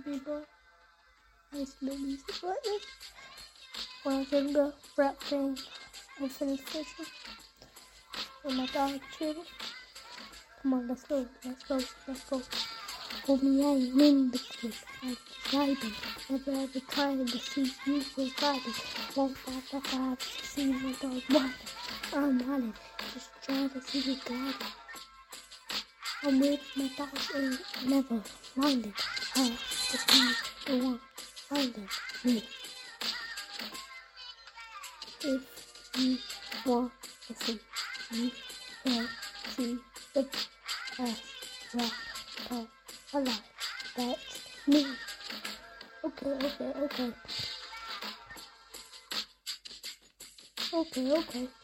people. I used to make music like this when I was younger, rap film, and finish fishing with my dog children. Come on, let's go. Homie, I ain't in the clip. I'm driving. Never ever trying to see you surviving. 1, 5, 5, 5, see my dog running. I'm running, just trying to see you gliding. I'm with my dogs and never minding. I have to be the one finding me. If you want to see me, can see the best rap part alive. That's me. Okay.